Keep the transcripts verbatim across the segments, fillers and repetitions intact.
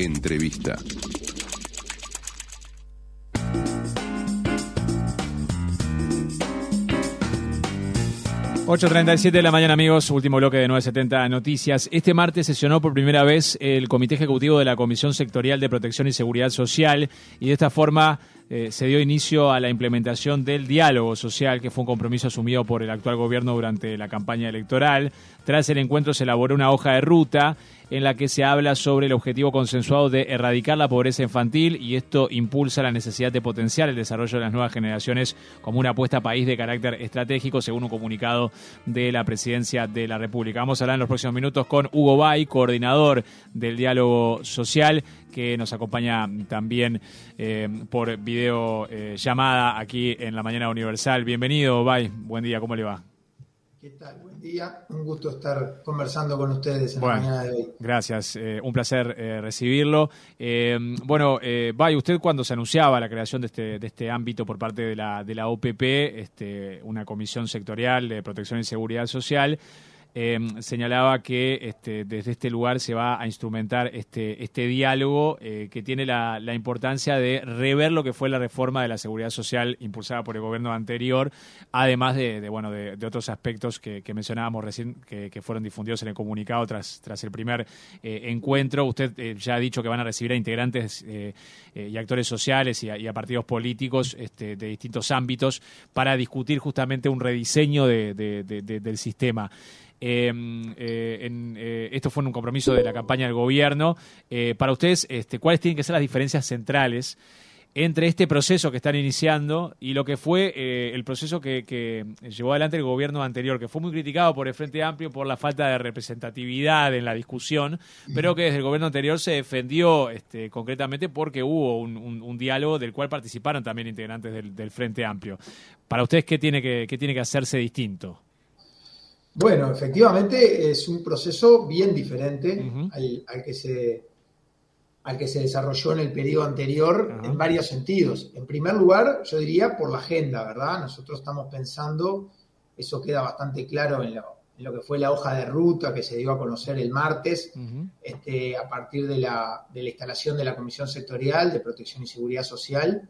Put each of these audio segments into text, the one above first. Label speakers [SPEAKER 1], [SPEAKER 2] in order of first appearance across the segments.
[SPEAKER 1] Entrevista.
[SPEAKER 2] ocho treinta y siete de la mañana, amigos, último bloque de nueve setenta Noticias. Este martes sesionó por primera vez el Comité Ejecutivo de la Comisión Sectorial de Protección y Seguridad Social y de esta forma eh, se dio inicio a la implementación del diálogo social, que fue un compromiso asumido por el actual gobierno durante la campaña electoral. Tras el encuentro se elaboró una hoja de ruta en la que se habla sobre el objetivo consensuado de erradicar la pobreza infantil, y esto impulsa la necesidad de potenciar el desarrollo de las nuevas generaciones como una apuesta a país de carácter estratégico, según un comunicado de la Presidencia de la República. Vamos a hablar en los próximos minutos con Hugo Bay, coordinador del diálogo social, que nos acompaña también eh, por video eh, llamada aquí en La Mañana Universal. Bienvenido, Bay. Buen día, ¿cómo le va?
[SPEAKER 3] ¿Qué tal? Buen día. Un gusto estar conversando con ustedes en
[SPEAKER 2] bueno,
[SPEAKER 3] la mañana de hoy.
[SPEAKER 2] Gracias. Eh, un placer eh, recibirlo. Eh, bueno, eh, Bay, usted cuando se anunciaba la creación de este, de este ámbito por parte de la, de la O P P, este, una comisión sectorial de protección y seguridad social, Eh, señalaba que este, desde este lugar se va a instrumentar este, este diálogo eh, que tiene la, la importancia de rever lo que fue la reforma de la seguridad social impulsada por el gobierno anterior, además de, de, bueno, de, de otros aspectos que, que mencionábamos recién, que, que fueron difundidos en el comunicado tras, tras el primer eh, encuentro. Usted eh, ya ha dicho que van a recibir a integrantes eh, eh, y actores sociales y a, y a partidos políticos este, de distintos ámbitos para discutir justamente un rediseño de, de, de, de, del sistema. Eh, eh, en, eh, esto fue un compromiso de la campaña del gobierno. Eh, para ustedes, este, ¿cuáles tienen que ser las diferencias centrales entre este proceso que están iniciando y lo que fue eh, el proceso que, que llevó adelante el gobierno anterior, que fue muy criticado por el Frente Amplio por la falta de representatividad en la discusión, pero que desde el gobierno anterior se defendió este, concretamente porque hubo un, un, un diálogo del cual participaron también integrantes del, del Frente Amplio? Para ustedes, ¿qué tiene que, qué tiene que hacerse distinto?
[SPEAKER 3] Bueno, efectivamente es un proceso bien diferente
[SPEAKER 2] uh-huh.
[SPEAKER 3] al, al, que se, al que se desarrolló en el periodo anterior uh-huh. en varios sentidos. En primer lugar, yo diría por la agenda, ¿verdad? Nosotros estamos pensando, eso queda bastante claro en lo, en lo que fue la hoja de ruta que se dio a conocer el martes, uh-huh. este, a partir de la, de la instalación de la Comisión Sectorial de Protección y Seguridad Social.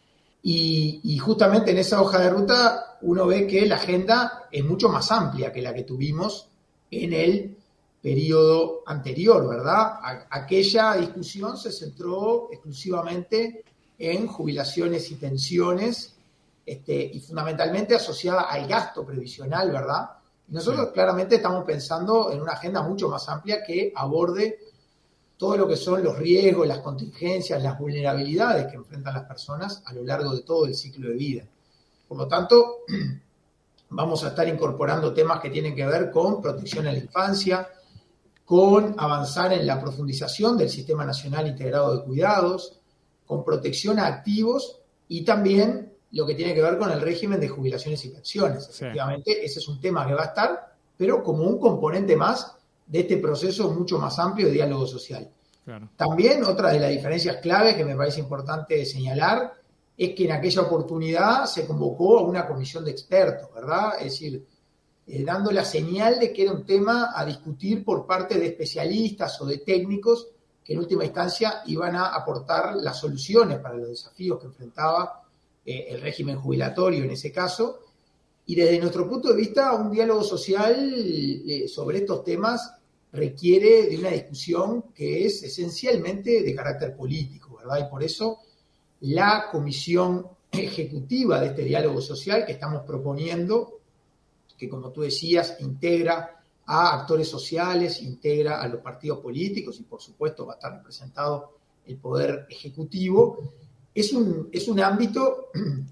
[SPEAKER 3] Y, y justamente en esa hoja de ruta uno ve que la agenda es mucho más amplia que la que tuvimos en el periodo anterior, ¿verdad? A, aquella discusión se centró exclusivamente en jubilaciones y pensiones, este, y fundamentalmente asociada al gasto previsional, ¿verdad? Y nosotros sí. claramente estamos pensando en una agenda mucho más amplia que aborde todo lo que son los riesgos, las contingencias, las vulnerabilidades que enfrentan las personas a lo largo de todo el ciclo de vida. Por lo tanto, vamos a estar incorporando temas que tienen que ver con protección en la infancia, con avanzar en la profundización del Sistema Nacional Integrado de Cuidados, con protección a activos y también lo que tiene que ver con el régimen de jubilaciones y pensiones. Sí. Efectivamente, ese es un tema que va a estar, pero como un componente más de este proceso mucho más amplio de diálogo social. Claro. También otra de las diferencias claves que me parece importante señalar es que en aquella oportunidad se convocó a una comisión de expertos, ¿verdad? Es decir, eh, dando la señal de que era un tema a discutir por parte de especialistas o de técnicos que en última instancia iban a aportar las soluciones para los desafíos que enfrentaba eh, el régimen jubilatorio en ese caso. Y desde nuestro punto de vista, un diálogo social eh, sobre estos temas requiere de una discusión que es esencialmente de carácter político, ¿verdad? Y por eso la comisión ejecutiva de este diálogo social que estamos proponiendo, que como tú decías, integra a actores sociales, integra a los partidos políticos y por supuesto va a estar representado el poder ejecutivo, es un, es un ámbito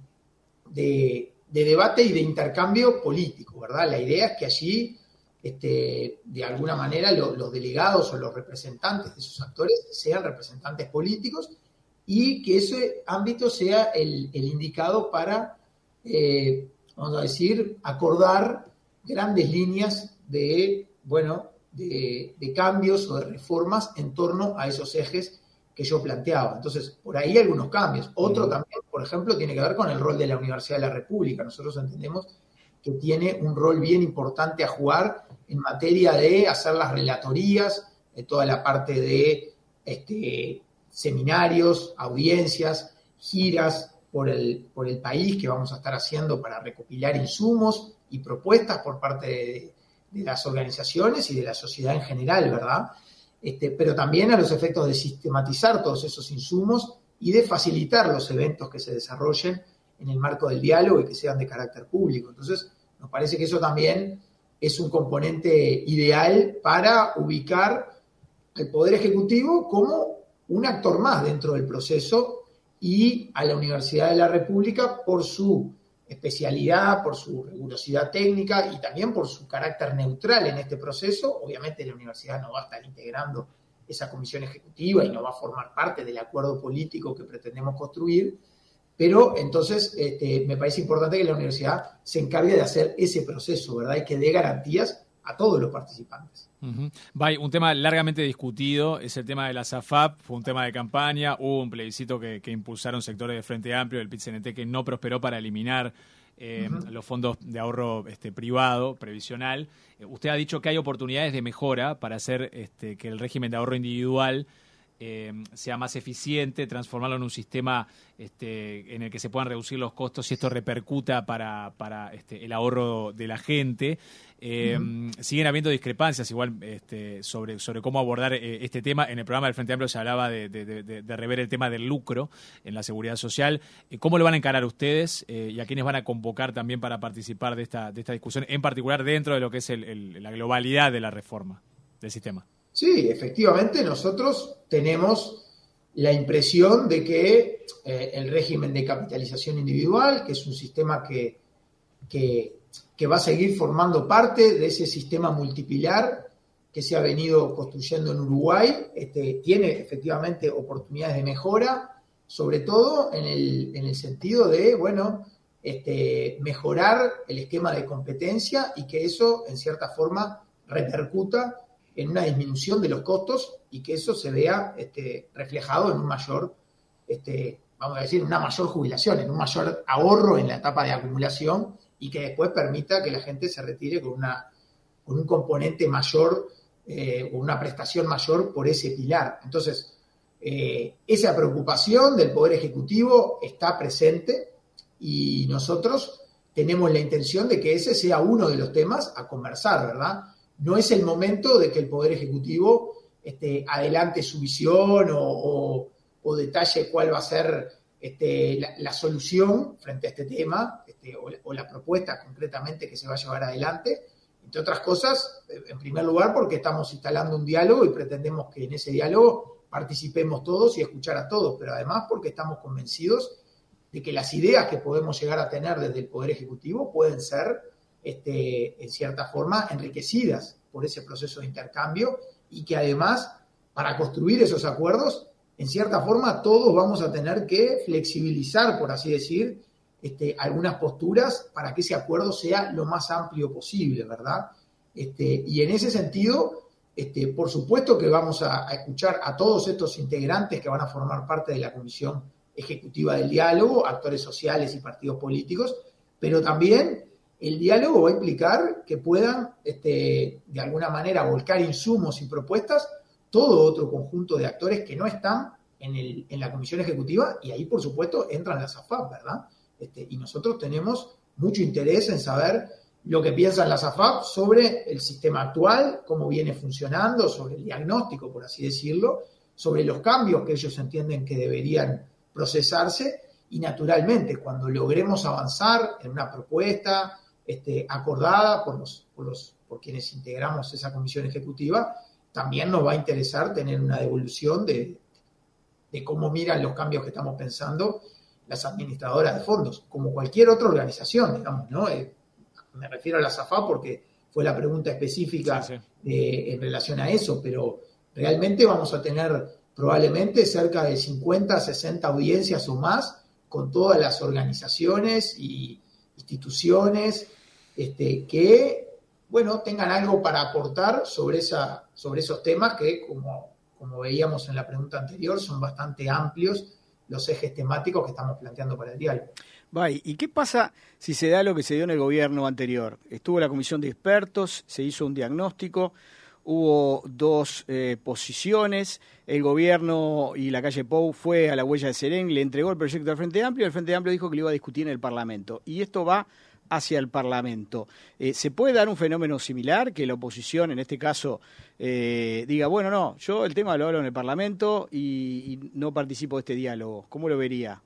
[SPEAKER 3] de, de debate y de intercambio político, ¿verdad? La idea es que allí Este, de alguna manera lo, los delegados o los representantes de esos actores sean representantes políticos y que ese ámbito sea el, el indicado para, eh, vamos a decir, acordar grandes líneas de, bueno, de, de cambios o de reformas en torno a esos ejes que yo planteaba. Entonces, por ahí hay algunos cambios. Otro también, por ejemplo, tiene que ver con el rol de la Universidad de la República. Nosotros entendemos que tiene un rol bien importante a jugar en materia de hacer las relatorías, de toda la parte de este, seminarios, audiencias, giras por el, por el país que vamos a estar haciendo para recopilar insumos y propuestas por parte de, de las organizaciones y de la sociedad en general, ¿verdad? Este, pero también a los efectos de sistematizar todos esos insumos y de facilitar los eventos que se desarrollen en el marco del diálogo y que sean de carácter público. Entonces, nos parece que eso también es un componente ideal para ubicar al Poder Ejecutivo como un actor más dentro del proceso y a la Universidad de la República por su especialidad, por su rigurosidad técnica y también por su carácter neutral en este proceso. Obviamente la universidad no va a estar integrando esa comisión ejecutiva y no va a formar parte del acuerdo político que pretendemos construir, pero entonces este, me parece importante que la universidad se encargue de hacer ese proceso, ¿verdad? Y que dé garantías a todos los participantes.
[SPEAKER 2] Uh-huh. Bay, un tema largamente discutido es el tema de la SAFAP, fue un tema de campaña, hubo un plebiscito que, que impulsaron sectores de Frente Amplio, del P I T C N T, que no prosperó para eliminar eh, uh-huh. los fondos de ahorro este, privado, previsional. Eh, usted ha dicho que hay oportunidades de mejora para hacer este, que el régimen de ahorro individual Eh, sea más eficiente, transformarlo en un sistema este, en el que se puedan reducir los costos y esto repercuta para, para este, el ahorro de la gente. Eh, uh-huh. Siguen habiendo discrepancias igual este, sobre, sobre cómo abordar eh, este tema. En el programa del Frente Amplio se hablaba de, de, de, de rever el tema del lucro en la seguridad social. Eh, ¿Cómo lo van a encarar ustedes eh, y a quiénes van a convocar también para participar de esta, de esta discusión, en particular dentro de lo que es el, el, la globalidad de la reforma del sistema?
[SPEAKER 3] Sí, efectivamente nosotros tenemos la impresión de que eh, el régimen de capitalización individual, que es un sistema que, que, que va a seguir formando parte de ese sistema multipilar que se ha venido construyendo en Uruguay, este, tiene efectivamente oportunidades de mejora, sobre todo en el, en el sentido de, bueno, este, mejorar el esquema de competencia y que eso, en cierta forma, repercuta en una disminución de los costos y que eso se vea este, reflejado en un mayor, este, vamos a decir, una mayor jubilación, en un mayor ahorro en la etapa de acumulación y que después permita que la gente se retire con, una, con un componente mayor eh, o una prestación mayor por ese pilar. Entonces, eh, esa preocupación del Poder Ejecutivo está presente y nosotros tenemos la intención de que ese sea uno de los temas a conversar, ¿verdad? No es el momento de que el Poder Ejecutivo este, adelante su visión o, o, o detalle cuál va a ser este, la, la solución frente a este tema este, o, o la propuesta concretamente que se va a llevar adelante. Entre otras cosas, en primer lugar, porque estamos instalando un diálogo y pretendemos que en ese diálogo participemos todos y escuchar a todos, pero además porque estamos convencidos de que las ideas que podemos llegar a tener desde el Poder Ejecutivo pueden ser Este, en cierta forma, enriquecidas por ese proceso de intercambio y que además, para construir esos acuerdos, en cierta forma, todos vamos a tener que flexibilizar, por así decir, este, algunas posturas para que ese acuerdo sea lo más amplio posible, ¿verdad? Este, y en ese sentido, este, por supuesto que vamos a, a escuchar a todos estos integrantes que van a formar parte de la Comisión Ejecutiva del Diálogo, actores sociales y partidos políticos, pero también el diálogo va a implicar que puedan, este, de alguna manera, volcar insumos y propuestas todo otro conjunto de actores que no están en, el, en la Comisión Ejecutiva y ahí, por supuesto, entran las AFAP, ¿verdad? Este, y nosotros tenemos mucho interés en saber lo que piensan las AFAP sobre el sistema actual, cómo viene funcionando, sobre el diagnóstico, por así decirlo, sobre los cambios que ellos entienden que deberían procesarse y, naturalmente, cuando logremos avanzar en una propuesta Este, acordada por, los, por, los, por quienes integramos esa comisión ejecutiva, también nos va a interesar tener una devolución de, de cómo miran los cambios que estamos pensando las administradoras de fondos, como cualquier otra organización, digamos, ¿no? Eh, me refiero a la SAFAP porque fue la pregunta específica sí, sí. Eh, en relación a eso, pero realmente vamos a tener probablemente cerca de cincuenta, sesenta audiencias o más con todas las organizaciones y instituciones Este, que, bueno, tengan algo para aportar sobre, esa, sobre esos temas que, como, como veíamos en la pregunta anterior, son bastante amplios los ejes temáticos que estamos planteando para el diálogo.
[SPEAKER 1] Bay, ¿y qué pasa si se da lo que se dio en el gobierno anterior? Estuvo la comisión de expertos, se hizo un diagnóstico, hubo dos eh, posiciones. El gobierno y la calle Pou fue a la huella de Serén, le entregó el proyecto al Frente Amplio, y el Frente Amplio dijo que lo iba a discutir en el Parlamento. Y esto va hacia el Parlamento. Eh, ¿Se puede dar un fenómeno similar, que la oposición, en este caso, eh, diga, bueno, no, yo el tema lo hablo en el Parlamento y, y no participo de este diálogo? ¿Cómo lo vería?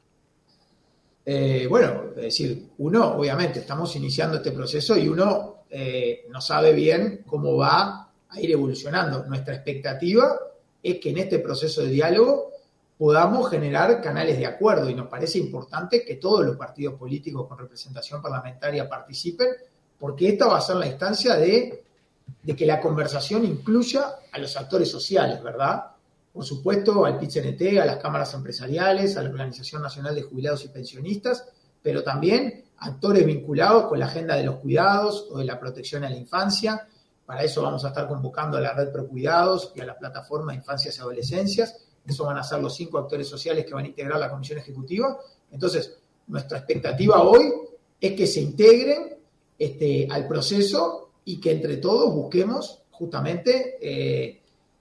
[SPEAKER 3] Eh, bueno, es decir, uno, obviamente, estamos iniciando este proceso y uno eh, no sabe bien cómo va a ir evolucionando. Nuestra expectativa es que en este proceso de diálogo podamos generar canales de acuerdo, y nos parece importante que todos los partidos políticos con representación parlamentaria participen, porque esta va a ser la instancia de, de que la conversación incluya a los actores sociales, ¿verdad? Por supuesto, al P I T C N T, a las cámaras empresariales, a la Organización Nacional de Jubilados y Pensionistas, pero también actores vinculados con la agenda de los cuidados o de la protección a la infancia. Para eso vamos a estar convocando a la Red Pro Cuidados y a la Plataforma de Infancias y Adolescencias. Eso van a ser los cinco actores sociales que van a integrar la Comisión Ejecutiva. Entonces, nuestra expectativa hoy es que se integren este, al proceso y que entre todos busquemos justamente eh,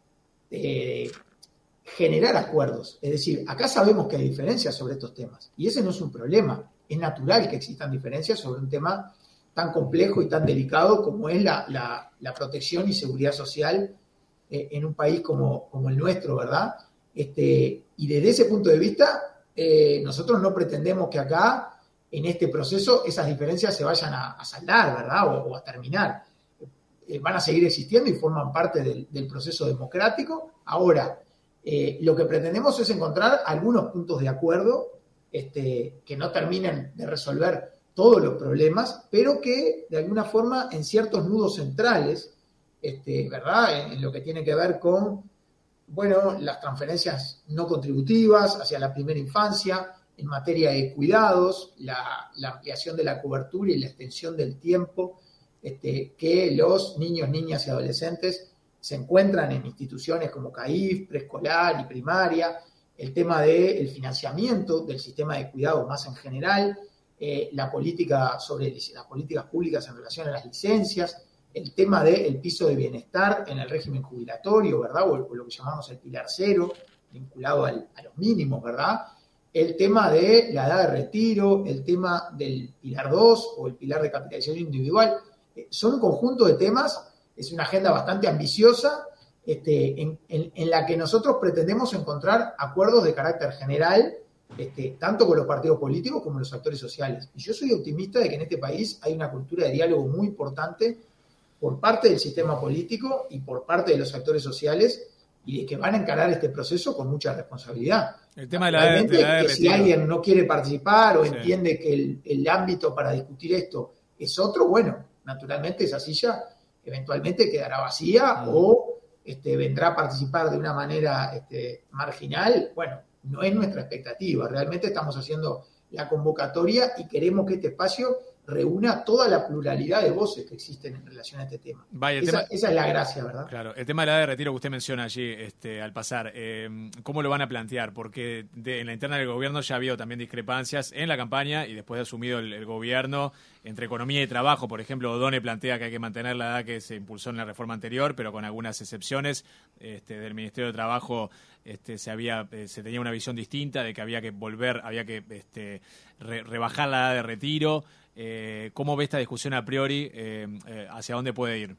[SPEAKER 3] eh, generar acuerdos. Es decir, acá sabemos que hay diferencias sobre estos temas y ese no es un problema. Es natural que existan diferencias sobre un tema tan complejo y tan delicado como es la, la, la protección y seguridad social eh, en un país como, como el nuestro, ¿verdad? Este, y desde ese punto de vista, eh, nosotros no pretendemos que acá, en este proceso, esas diferencias se vayan a, a saldar, ¿verdad? O, o a terminar. Eh, van a seguir existiendo y forman parte del, del proceso democrático. Ahora, eh, lo que pretendemos es encontrar algunos puntos de acuerdo este, que no terminen de resolver todos los problemas, pero que, de alguna forma, en ciertos nudos centrales, este, ¿verdad? En, en lo que tiene que ver con bueno, las transferencias no contributivas hacia la primera infancia, en materia de cuidados, la, la ampliación de la cobertura y la extensión del tiempo este, que los niños, niñas y adolescentes se encuentran en instituciones como C A I F, preescolar y primaria, el tema del financiamiento del sistema de cuidados más en general, eh, la política sobre las políticas públicas en relación a las licencias, el tema del piso de bienestar en el régimen jubilatorio, ¿verdad? O, o lo que llamamos el pilar cero, vinculado al, a los mínimos, ¿verdad? El tema de la edad de retiro, el tema del pilar dos o el pilar de capitalización individual. Eh, son un conjunto de temas, es una agenda bastante ambiciosa, este, en, en, en la que nosotros pretendemos encontrar acuerdos de carácter general, este, tanto con los partidos políticos como los actores sociales. Y yo soy optimista de que en este país hay una cultura de diálogo muy importante por parte del sistema político y por parte de los actores sociales, y de que van a encarar este proceso con mucha responsabilidad.
[SPEAKER 2] El tema de la, Realmente, de la
[SPEAKER 3] que si alguien no quiere participar o
[SPEAKER 2] sí.
[SPEAKER 3] entiende que el, el ámbito para discutir esto es otro, bueno, naturalmente esa silla eventualmente quedará vacía mm. o este, vendrá a participar de una manera este, marginal. Bueno, no es nuestra expectativa. Realmente estamos haciendo la convocatoria y queremos que este espacio reúna toda la pluralidad de voces que existen en relación a este tema.
[SPEAKER 2] Vaya,
[SPEAKER 3] esa,
[SPEAKER 2] tema,
[SPEAKER 3] esa es la gracia, ¿verdad?
[SPEAKER 2] Claro, el tema de la edad de retiro que usted menciona allí este, al pasar, eh, ¿cómo lo van a plantear? Porque de, en la interna del gobierno ya ha habido también discrepancias en la campaña y después de asumido el, el gobierno entre economía y trabajo. Por ejemplo, O'Donnell plantea que hay que mantener la edad que se impulsó en la reforma anterior, pero con algunas excepciones. Este, del Ministerio de Trabajo este, se había eh, se tenía una visión distinta de que había que volver, había que este, re, rebajar la edad de retiro. Eh, ¿Cómo ve esta discusión a priori? Eh, eh, ¿Hacia dónde puede ir?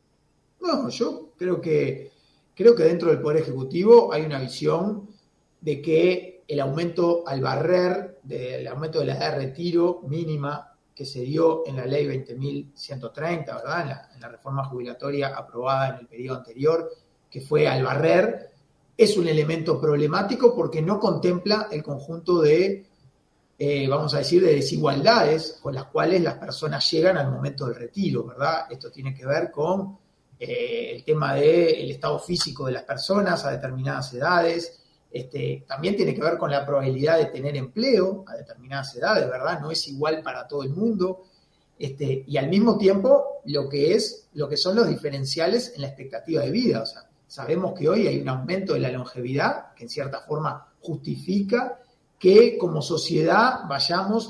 [SPEAKER 3] No, yo creo que creo que dentro del Poder Ejecutivo hay una visión de que el aumento al barrer, del aumento de la edad de retiro mínima que se dio en la ley veinte mil ciento treinta, ¿verdad? En la, en la reforma jubilatoria aprobada en el periodo anterior, que fue al barrer, es un elemento problemático porque no contempla el conjunto de Eh, vamos a decir, de desigualdades con las cuales las personas llegan al momento del retiro, ¿verdad? Esto tiene que ver con eh, el tema del estado físico de las personas a determinadas edades, este, también tiene que ver con la probabilidad de tener empleo a determinadas edades, ¿verdad? No es igual para todo el mundo, este, y al mismo tiempo lo que es, lo que son los diferenciales en la expectativa de vida. O sea, sabemos que hoy hay un aumento de la longevidad que en cierta forma justifica que como sociedad vayamos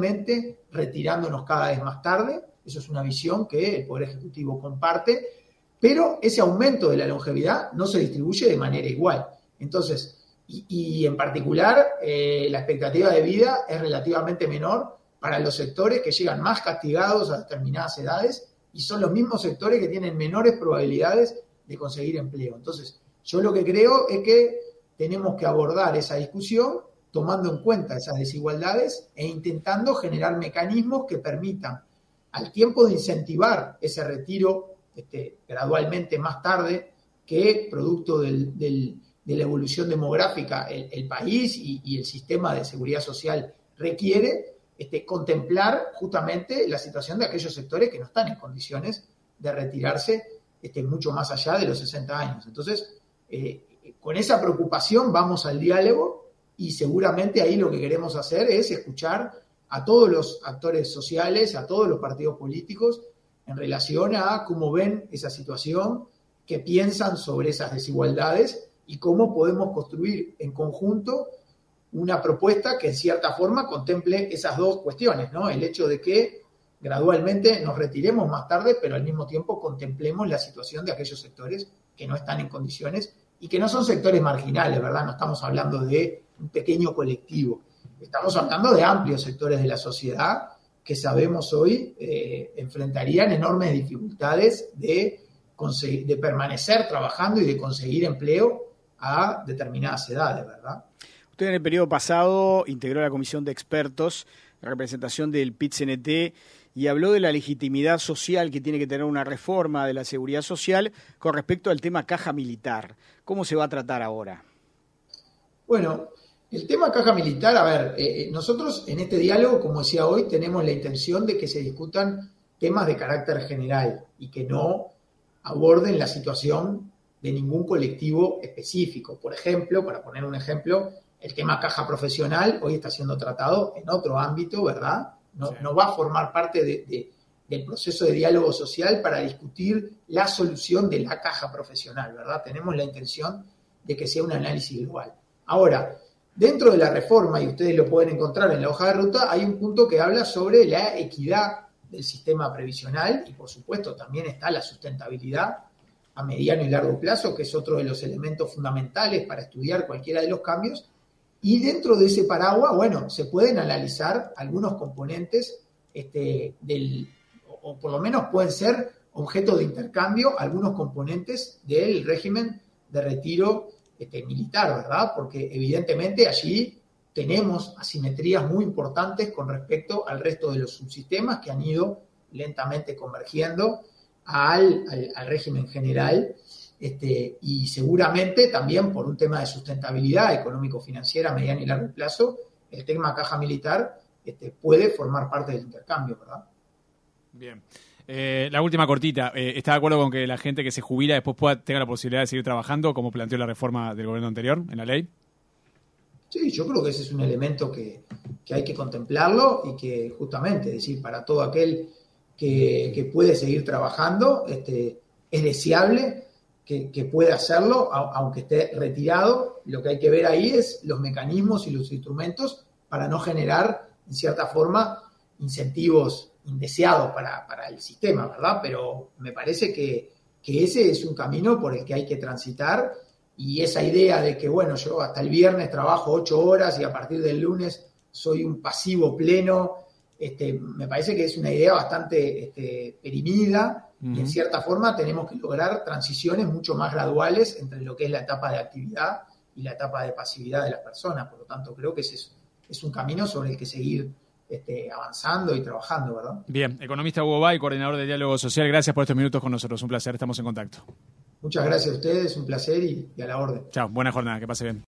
[SPEAKER 3] gradualmente retirándonos cada vez más tarde. Eso es una visión que el Poder Ejecutivo comparte, pero ese aumento de la longevidad no se distribuye de manera igual. Entonces, y, y en particular, eh, la expectativa de vida es relativamente menor para los sectores que llegan más castigados a determinadas edades y son los mismos sectores que tienen menores probabilidades de conseguir empleo. Entonces, yo lo que creo es que tenemos que abordar esa discusión tomando en cuenta esas desigualdades e intentando generar mecanismos que permitan, al tiempo de incentivar ese retiro este, gradualmente más tarde, que producto del, del, de la evolución demográfica el, el país y, y el sistema de seguridad social requiere, este, contemplar justamente la situación de aquellos sectores que no están en condiciones de retirarse este, mucho más allá de los sesenta años. Entonces, eh, con esa preocupación vamos al diálogo y seguramente ahí lo que queremos hacer es escuchar a todos los actores sociales, a todos los partidos políticos en relación a cómo ven esa situación, qué piensan sobre esas desigualdades y cómo podemos construir en conjunto una propuesta que en cierta forma contemple esas dos cuestiones, ¿no? El hecho de que gradualmente nos retiremos más tarde, pero al mismo tiempo contemplemos la situación de aquellos sectores que no están en condiciones y que no son sectores marginales, ¿verdad? No estamos hablando de un pequeño colectivo, estamos hablando de amplios sectores de la sociedad que sabemos hoy eh, enfrentarían enormes dificultades de, conseguir, de permanecer trabajando y de conseguir empleo a determinadas edades, ¿verdad?
[SPEAKER 1] Usted en el periodo pasado integró la comisión de expertos, la representación del P I T C N T, y habló de la legitimidad social que tiene que tener una reforma de la seguridad social con respecto al tema caja militar. ¿Cómo se va a tratar ahora?
[SPEAKER 3] Bueno, el tema caja militar, a ver, eh, nosotros en este diálogo, como decía hoy, tenemos la intención de que se discutan temas de carácter general y que no aborden la situación de ningún colectivo específico. Por ejemplo, para poner un ejemplo, el tema caja profesional hoy está siendo tratado en otro ámbito, ¿verdad? No, sí. no va a formar parte de, de, del proceso de diálogo social para discutir la solución de la caja profesional, ¿verdad? Tenemos la intención de que sea un análisis global. Ahora, dentro de la reforma, y ustedes lo pueden encontrar en la hoja de ruta, hay un punto que habla sobre la equidad del sistema previsional y, por supuesto, también está la sustentabilidad a mediano y largo plazo, que es otro de los elementos fundamentales para estudiar cualquiera de los cambios. Y dentro de ese paraguas, bueno, se pueden analizar algunos componentes este, del, o por lo menos pueden ser objeto de intercambio algunos componentes del régimen de retiro este, militar, ¿verdad? Porque evidentemente allí tenemos asimetrías muy importantes con respecto al resto de los subsistemas que han ido lentamente convergiendo al, al, al régimen general. Este, y seguramente también por un tema de sustentabilidad económico-financiera a mediano y largo plazo, el tema caja militar este, puede formar parte del intercambio, ¿verdad?
[SPEAKER 2] Bien. Eh, la última cortita. Eh, ¿Está de acuerdo con que la gente que se jubila después pueda tenga la posibilidad de seguir trabajando, como planteó la reforma del gobierno anterior en la ley?
[SPEAKER 3] Sí, yo creo que ese es un elemento que, que hay que contemplarlo y que justamente, es decir, para todo aquel que, que puede seguir trabajando, este, es deseable Que, que puede hacerlo, aunque esté retirado. Lo que hay que ver ahí es los mecanismos y los instrumentos para no generar, en cierta forma, incentivos indeseados para, para el sistema, ¿verdad? Pero me parece que, que ese es un camino por el que hay que transitar y esa idea de que, bueno, yo hasta el viernes trabajo ocho horas y a partir del lunes soy un pasivo pleno, este, me parece que es una idea bastante este, perimida. Y en cierta forma tenemos que lograr transiciones mucho más graduales entre lo que es la etapa de actividad y la etapa de pasividad de las personas. Por lo tanto, creo que ese es, es un camino sobre el que seguir este, avanzando y trabajando, ¿verdad? Bien.
[SPEAKER 2] Economista Hugo Bay, coordinador de Diálogo Social, gracias por estos minutos con nosotros. Un placer, estamos en contacto.
[SPEAKER 3] Muchas gracias a ustedes, un placer y, y a la orden.
[SPEAKER 2] Chao, buena jornada, que pase bien.